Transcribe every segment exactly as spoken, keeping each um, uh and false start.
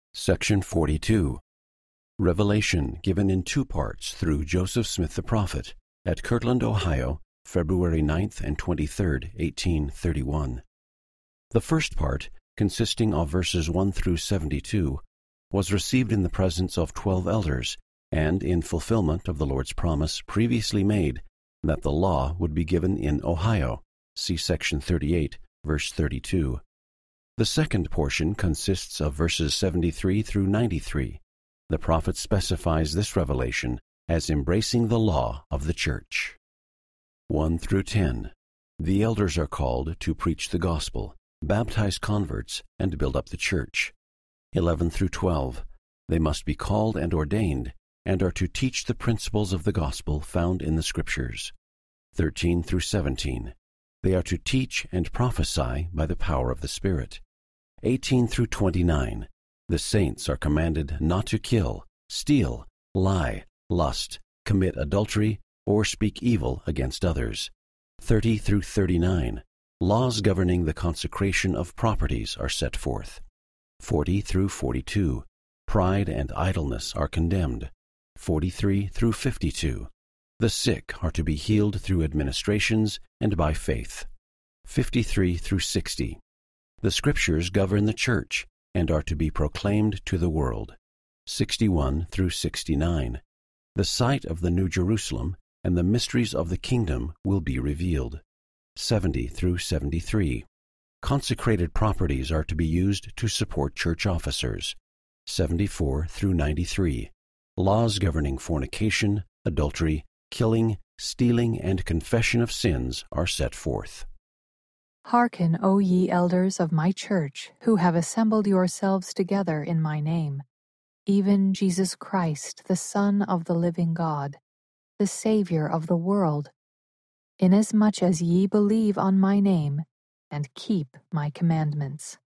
Section forty-two. Revelation given in two parts through Joseph Smith the Prophet at Kirtland, Ohio, February ninth and twenty-third, eighteen thirty-one. The first part, consisting of verses one through seventy-two, was received in the presence of twelve elders, and in fulfillment of the Lord's promise previously made that the law would be given in Ohio. See section thirty-eight, verse thirty-two. The second portion consists of verses seventy-three through ninety-three. The prophet specifies this revelation as embracing the law of the church. one through ten. The elders are called to preach the gospel, baptize converts, and build up the church. eleven through twelve. They must be called and ordained, and are to teach the principles of the gospel found in the Scriptures. thirteen through seventeen. They are to teach and prophesy by the power of the Spirit. eighteen through twenty-nine. The saints are commanded not to kill, steal, lie, lust, commit adultery, or speak evil against others. thirty through thirty-nine. Laws governing the consecration of properties are set forth. forty through forty-two. Pride and idleness are condemned. forty-three through fifty-two. The sick are to be healed through administrations and by faith. fifty-three through sixty. The Scriptures govern the church and are to be proclaimed to the world. sixty-one through sixty-nine. The site of the New Jerusalem and the mysteries of the kingdom will be revealed. seventy through seventy-three. Consecrated properties are to be used to support church officers. seventy-four through ninety-three. Laws governing fornication, adultery, killing, stealing, and confession of sins are set forth. Hearken, O ye elders of my church, who have assembled yourselves together in my name, even Jesus Christ, the Son of the living God, the Savior of the world, inasmuch as ye believe on my name, and keep my commandments.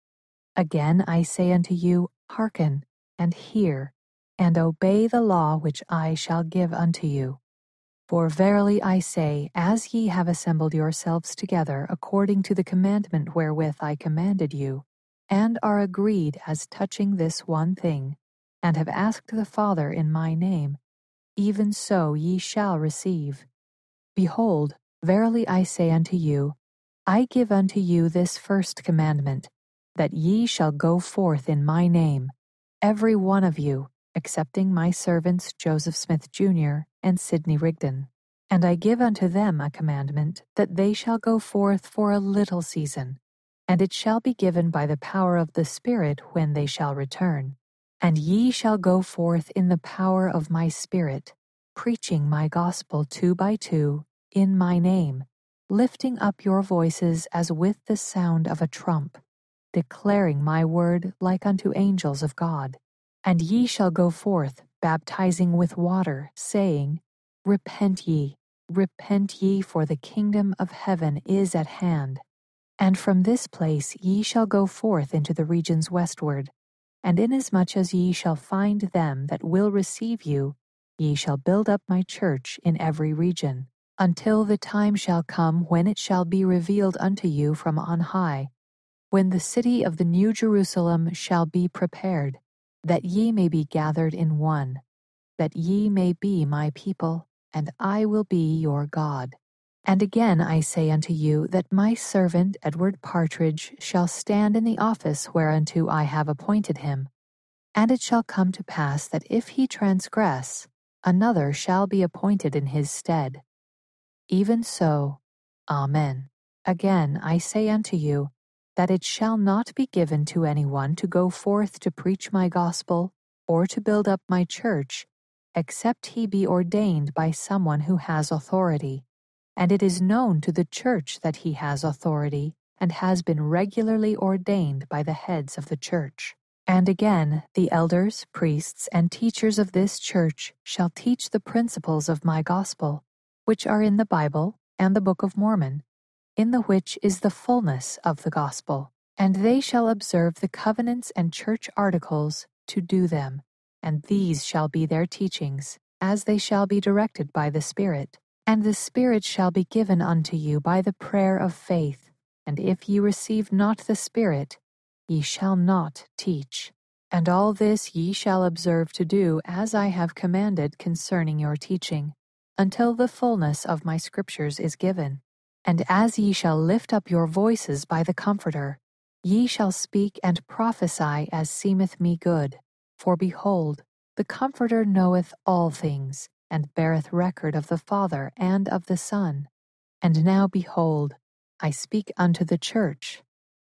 Again I say unto you, hearken, and hear, and obey the law which I shall give unto you. For verily I say, as ye have assembled yourselves together according to the commandment wherewith I commanded you, and are agreed as touching this one thing, and have asked the Father in my name, even so ye shall receive. Behold, verily I say unto you, I give unto you this first commandment, that ye shall go forth in my name, every one of you, excepting my servants Joseph Smith Junior and Sidney Rigdon. And I give unto them a commandment, that they shall go forth for a little season, and it shall be given by the power of the Spirit when they shall return. And ye shall go forth in the power of my Spirit, preaching my gospel two by two, in my name, lifting up your voices as with the sound of a trump, declaring my word like unto angels of God. And ye shall go forth, baptizing with water, saying, Repent ye, repent ye, for the kingdom of heaven is at hand. And from this place ye shall go forth into the regions westward. And inasmuch as ye shall find them that will receive you, ye shall build up my church in every region, until the time shall come when it shall be revealed unto you from on high, when the city of the New Jerusalem shall be prepared, that ye may be gathered in one, that ye may be my people, and I will be your God. And again I say unto you that my servant Edward Partridge shall stand in the office whereunto I have appointed him. And it shall come to pass that if he transgress, another shall be appointed in his stead. Even so, Amen. Again I say unto you, that it shall not be given to any one to go forth to preach my gospel, or to build up my church, except he be ordained by someone who has authority. And it is known to the church that he has authority, and has been regularly ordained by the heads of the church. And again, the elders, priests, and teachers of this church shall teach the principles of my gospel, which are in the Bible and the Book of Mormon, in the which is the fullness of the gospel. And they shall observe the covenants and church articles to do them, and these shall be their teachings, as they shall be directed by the Spirit. And the Spirit shall be given unto you by the prayer of faith, and if ye receive not the Spirit, ye shall not teach. And all this ye shall observe to do as I have commanded concerning your teaching, until the fullness of my scriptures is given. And as ye shall lift up your voices by the Comforter, ye shall speak and prophesy as seemeth me good. For behold, the Comforter knoweth all things, and beareth record of the Father and of the Son. And now behold, I speak unto the church.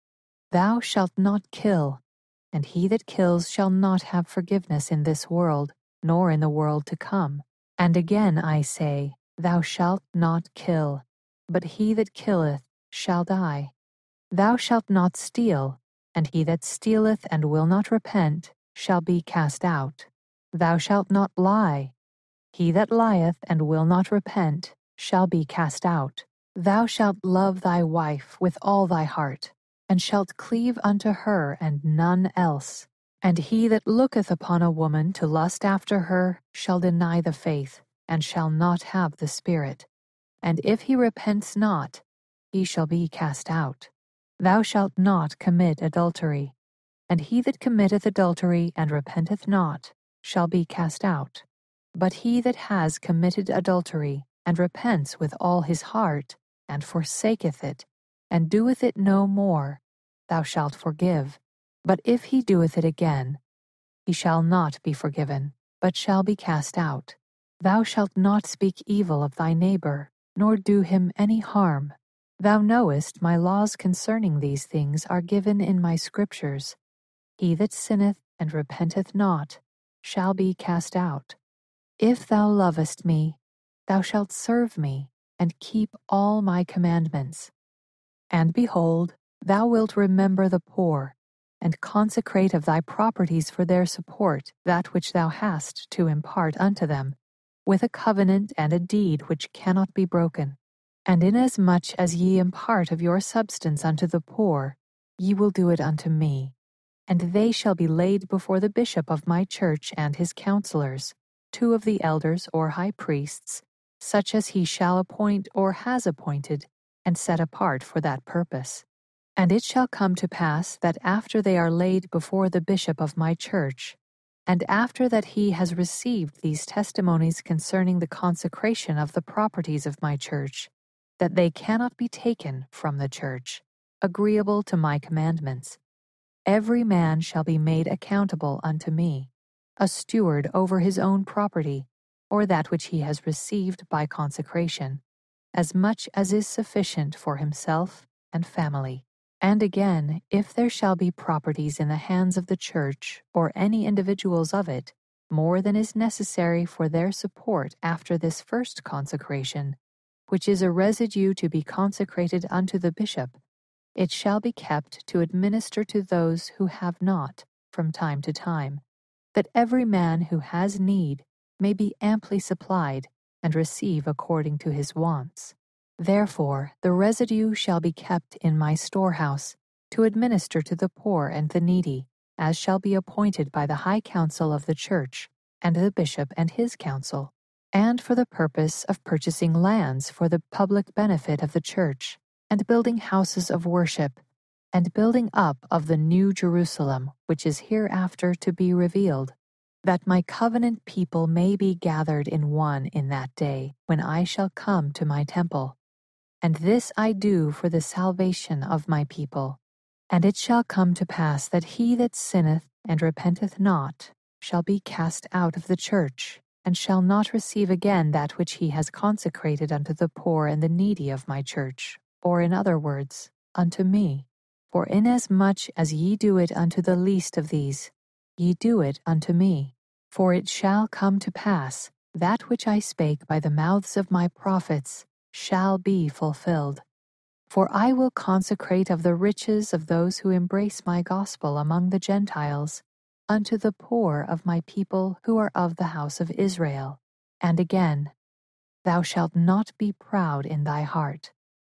Thou shalt not kill, and he that kills shall not have forgiveness in this world, nor in the world to come. And again I say, Thou shalt not kill, but he that killeth shall die. Thou shalt not steal, and he that stealeth and will not repent shall be cast out. Thou shalt not lie. He that lieth and will not repent shall be cast out. Thou shalt love thy wife with all thy heart, and shalt cleave unto her and none else. And he that looketh upon a woman to lust after her shall deny the faith, and shall not have the Spirit. And if he repents not, he shall be cast out. Thou shalt not commit adultery. And he that committeth adultery and repenteth not shall be cast out. But he that has committed adultery and repents with all his heart, and forsaketh it, and doeth it no more, thou shalt forgive. But if he doeth it again, he shall not be forgiven, but shall be cast out. Thou shalt not speak evil of thy neighbor, nor do him any harm. Thou knowest my laws concerning these things are given in my scriptures. He that sinneth and repenteth not shall be cast out. If thou lovest me, thou shalt serve me, and keep all my commandments. And behold, thou wilt remember the poor, and consecrate of thy properties for their support that which thou hast to impart unto them, with a covenant and a deed which cannot be broken. And inasmuch as ye impart of your substance unto the poor, ye will do it unto me. And they shall be laid before the bishop of my church and his counselors, two of the elders or high priests, such as he shall appoint or has appointed, and set apart for that purpose. And it shall come to pass that after they are laid before the bishop of my church, and after that he has received these testimonies concerning the consecration of the properties of my church, that they cannot be taken from the church, agreeable to my commandments, every man shall be made accountable unto me, a steward over his own property, or that which he has received by consecration, as much as is sufficient for himself and family. And again, if there shall be properties in the hands of the church, or any individuals of it, more than is necessary for their support after this first consecration, which is a residue to be consecrated unto the bishop, it shall be kept to administer to those who have not from time to time, that every man who has need may be amply supplied, and receive according to his wants. Therefore the residue shall be kept in my storehouse, to administer to the poor and the needy, as shall be appointed by the high council of the church, and the bishop and his council, and for the purpose of purchasing lands for the public benefit of the church, and building houses of worship, and building up of the new Jerusalem, which is hereafter to be revealed, that my covenant people may be gathered in one in that day, when I shall come to my temple. And this I do for the salvation of my people. And it shall come to pass that he that sinneth and repenteth not shall be cast out of the church, and shall not receive again that which he has consecrated unto the poor and the needy of my church, or in other words, unto me. For inasmuch as ye do it unto the least of these, ye do it unto me. For it shall come to pass, that which I spake by the mouths of my prophets shall be fulfilled. For I will consecrate of the riches of those who embrace my gospel among the Gentiles, unto the poor of my people who are of the house of Israel. And again, thou shalt not be proud in thy heart.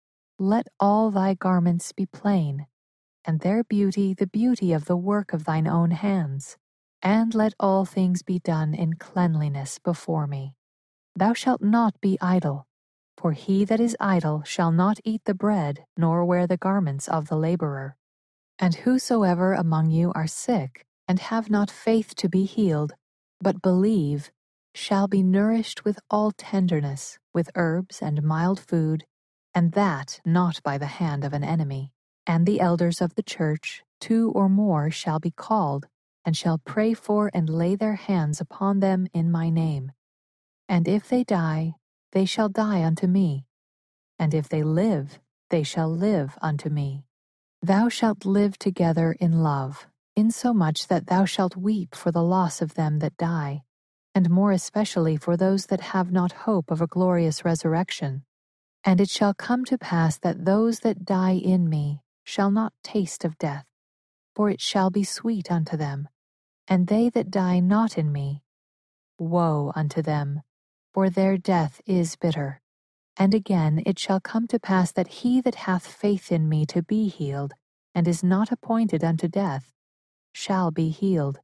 Let all thy garments be plain, and their beauty the beauty of the work of thine own hands. And let all things be done in cleanliness before me. Thou shalt not be idle, for he that is idle shall not eat the bread, nor wear the garments of the laborer. And whosoever among you are sick, and have not faith to be healed, but believe, shall be nourished with all tenderness, with herbs and mild food, and that not by the hand of an enemy. And the elders of the church, two or more, shall be called, and shall pray for and lay their hands upon them in my name. And if they die, they shall die unto me. And if they live, they shall live unto me. Thou shalt live together in love, insomuch that thou shalt weep for the loss of them that die, and more especially for those that have not hope of a glorious resurrection. And it shall come to pass that those that die in me shall not taste of death, for it shall be sweet unto them. And they that die not in me, woe unto them, for their death is bitter. And again it shall come to pass that he that hath faith in me to be healed, and is not appointed unto death, shall be healed.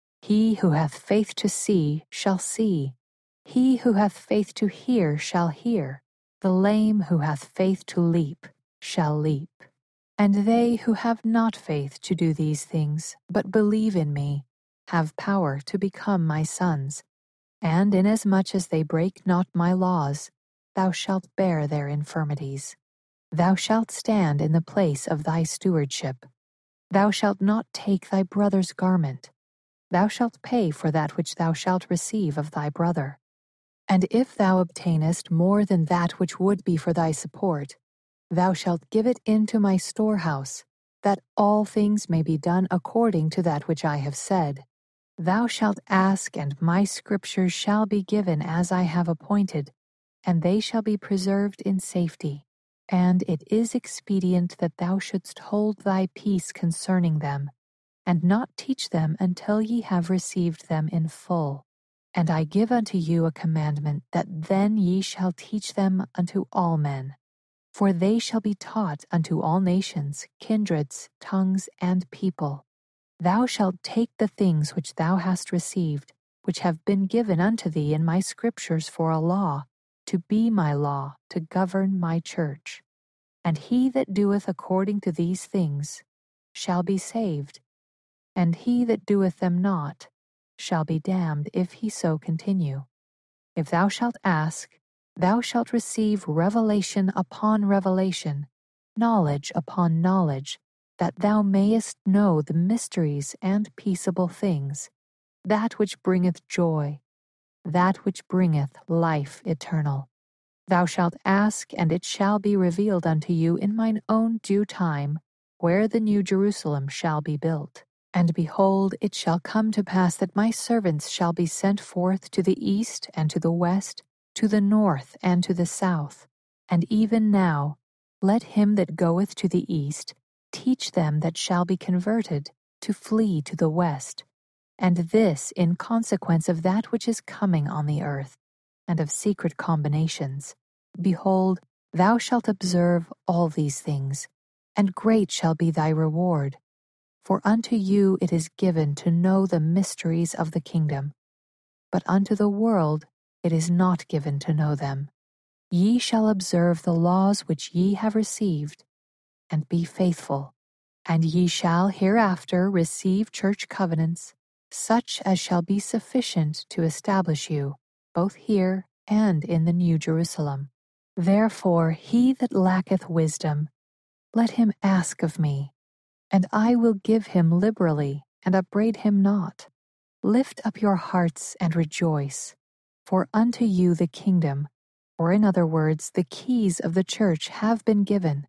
He who hath faith to see shall see. He who hath faith to hear shall hear. The lame who hath faith to leap shall leap. And they who have not faith to do these things, but believe in me, have power to become my sons. And inasmuch as they break not my laws, thou shalt bear their infirmities. Thou shalt stand in the place of thy stewardship. Thou shalt not take thy brother's garment. Thou shalt pay for that which thou shalt receive of thy brother. And if thou obtainest more than that which would be for thy support, thou shalt give it into my storehouse, that all things may be done according to that which I have said. Thou shalt ask, and my scriptures shall be given as I have appointed, and they shall be preserved in safety. And it is expedient that thou shouldst hold thy peace concerning them, and not teach them until ye have received them in full. And I give unto you a commandment, that then ye shall teach them unto all men. For they shall be taught unto all nations, kindreds, tongues, and people. Thou shalt take the things which thou hast received, which have been given unto thee in my scriptures for a law, to be my law, to govern my church. And he that doeth according to these things shall be saved, and he that doeth them not shall be damned if he so continue. If thou shalt ask, thou shalt receive revelation upon revelation, knowledge upon knowledge, that thou mayest know the mysteries and peaceable things, that which bringeth joy, that which bringeth life eternal. Thou shalt ask, and it shall be revealed unto you in mine own due time, where the new Jerusalem shall be built. And behold, it shall come to pass that my servants shall be sent forth to the east and to the west, to the north and to the south. And even now, let him that goeth to the east teach them that shall be converted to flee to the west, and this in consequence of that which is coming on the earth, and of secret combinations. Behold, thou shalt observe all these things, and great shall be thy reward. For unto you it is given to know the mysteries of the kingdom, but unto the world it is not given to know them. Ye shall observe the laws which ye have received, and be faithful. And ye shall hereafter receive church covenants, such as shall be sufficient to establish you, both here and in the New Jerusalem. Therefore he that lacketh wisdom, let him ask of me, and I will give him liberally, and upbraid him not. Lift up your hearts and rejoice, for unto you the kingdom, or in other words, the keys of the church have been given.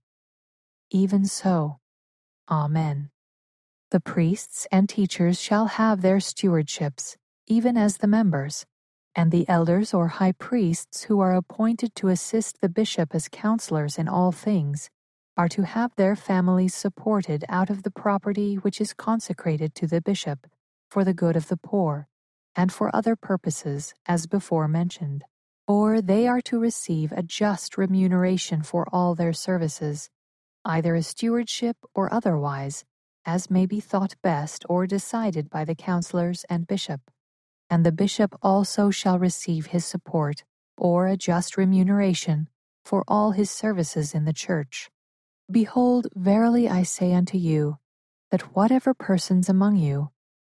Even so, Amen. The priests and teachers shall have their stewardships, even as the members, and the elders or high priests who are appointed to assist the bishop as counselors in all things, are to have their families supported out of the property which is consecrated to the bishop, for the good of the poor, and for other purposes, as before mentioned. Or they are to receive a just remuneration for all their services, either as stewardship or otherwise, as may be thought best or decided by the counselors and bishop. And the bishop also shall receive his support, or a just remuneration, for all his services in the church. Behold, verily I say unto you, that whatever persons among you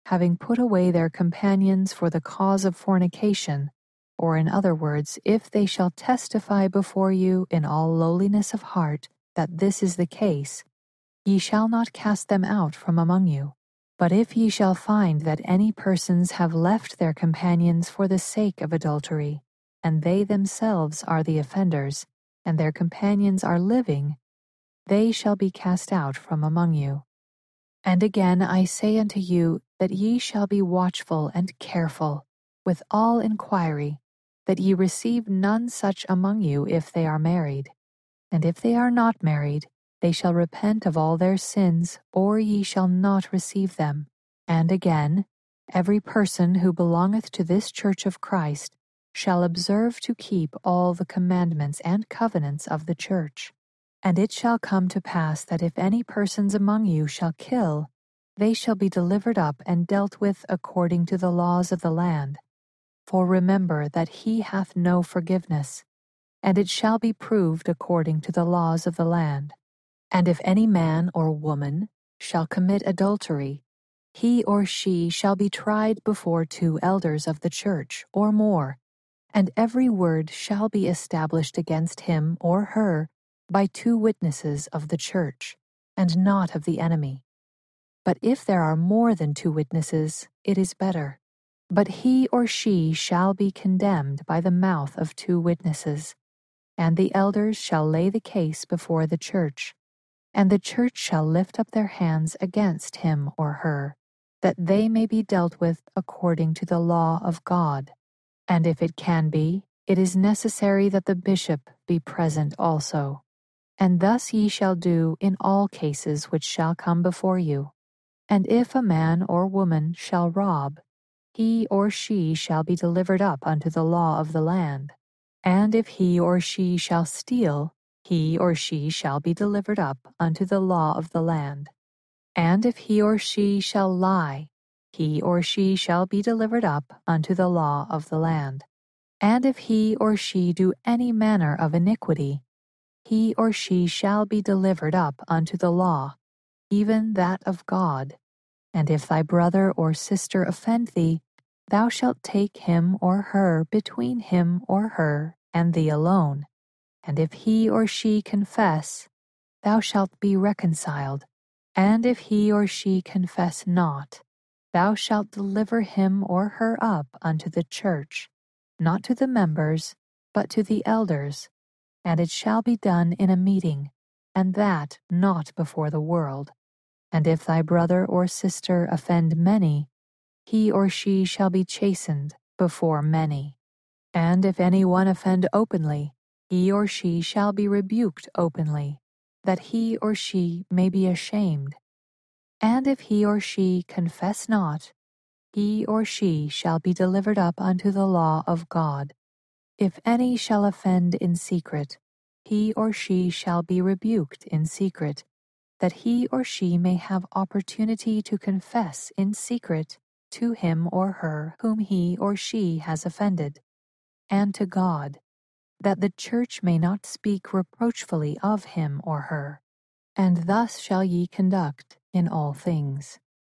having put away their companions for the cause of fornication, or in other words, if they shall testify before you in all lowliness of heart that this is the case, ye shall not cast them out from among you. But if ye shall find that any persons have left their companions for the sake of adultery, and they themselves are the offenders, and their companions are living, they shall be cast out from among you. And again I say unto you that ye shall be watchful and careful, with all inquiry, that ye receive none such among you if they are married. And if they are not married, they shall repent of all their sins, or ye shall not receive them. And again, every person who belongeth to this church of Christ shall observe to keep all the commandments and covenants of the church. And it shall come to pass that if any persons among you shall kill, they shall be delivered up and dealt with according to the laws of the land. For remember that he hath no forgiveness, and it shall be proved according to the laws of the land. And if any man or woman shall commit adultery, he or she shall be tried before two elders of the church, or more, and every word shall be established against him or her by two witnesses of the church, and not of the enemy. But if there are more than two witnesses, it is better. But he or she shall be condemned by the mouth of two witnesses, and the elders shall lay the case before the church. And the church shall lift up their hands against him or her, that they may be dealt with according to the law of God. And if it can be, it is necessary that the bishop be present also. And thus ye shall do in all cases which shall come before you. And if a man or woman shall rob, he or she shall be delivered up unto the law of the land. And if he or she shall steal, he or she shall be delivered up unto the law of the land. And if he or she shall lie, he or she shall be delivered up unto the law of the land. And if he or she do any manner of iniquity, he or she shall be delivered up unto the law, even that of God. And if thy brother or sister offend thee, thou shalt take him or her between him or her and thee alone. And if he or she confess, thou shalt be reconciled. And if he or she confess not, thou shalt deliver him or her up unto the church, not to the members, but to the elders. And it shall be done in a meeting, and that not before the world. And if thy brother or sister offend many, he or she shall be chastened before many. And if any one offend openly, he or she shall be rebuked openly, that he or she may be ashamed. And if he or she confess not, he or she shall be delivered up unto the law of God. If any shall offend in secret, he or she shall be rebuked in secret, that he or she may have opportunity to confess in secret to him or her whom he or she has offended, and to God, that the church may not speak reproachfully of him or her. And thus shall ye conduct in all things.